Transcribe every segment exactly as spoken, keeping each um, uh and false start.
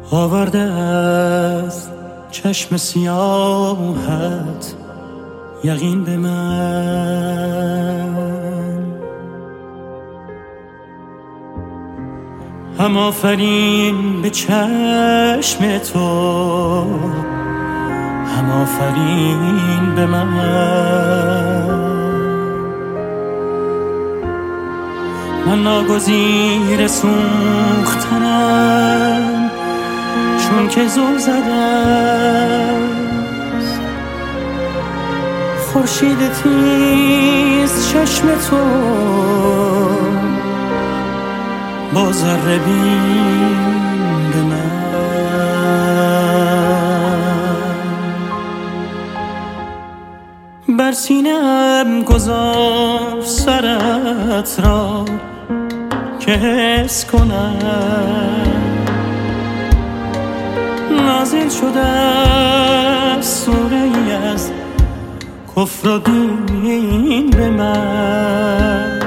آورده از چشم سیاهت یقین به من. هم آفرین به چشم تو، هم آفرین به من. من ناگزیر سوختنم چون که زل زده است خورشید تیز چشم تو با ذره بین به من. بر سینه‌ام گذار سرت را که حس کنم نازل شده است سوره‌ای از کفر و دین به من.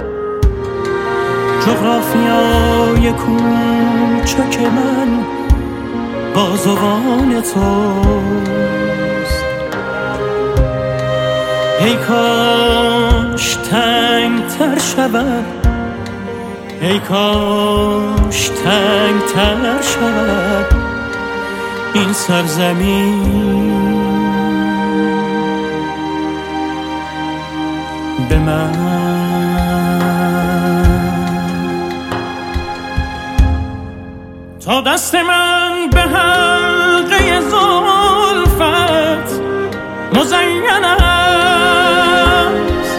جغرافیای کوچک من بازوان توست. ای کاش تنگ تر شود، ای کاش تنگ تر شود این سرزمین به من. تا دست من به حلقه زلفت مزین است،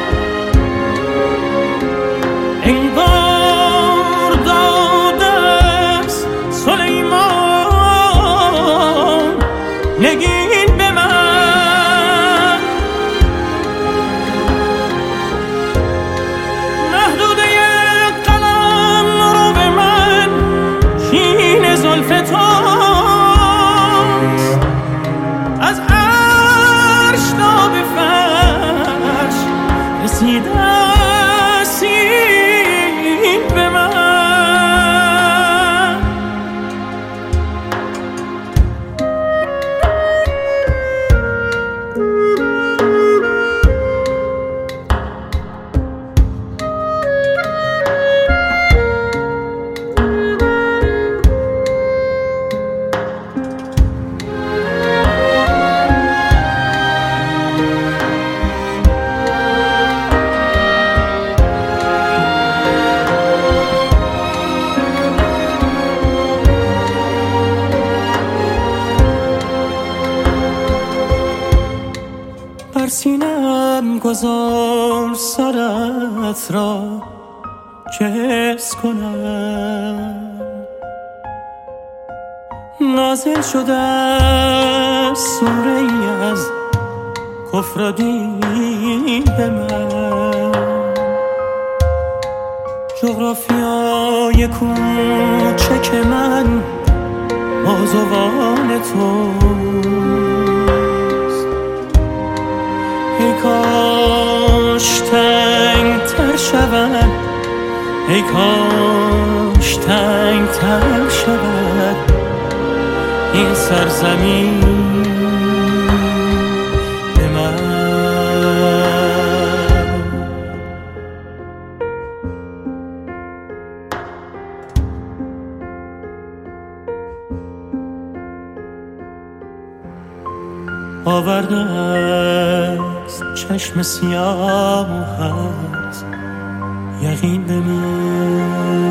انگار داده است سلیمان نگین به من. محدوده قلم رو به من شین زلف توست. از عرش تا به فرش رسیده است این به من. بر سینه‌ام گذار سرت را که حس کنم نازل شده است سوره‌ای از کفر و دین به من. جغرافیای کوچک من بازوان توست. ای کاش تنگ تر شود، ای کاش تنگ تر شود این سرزمین به من. آورده است چشم سیاهت یقین به من.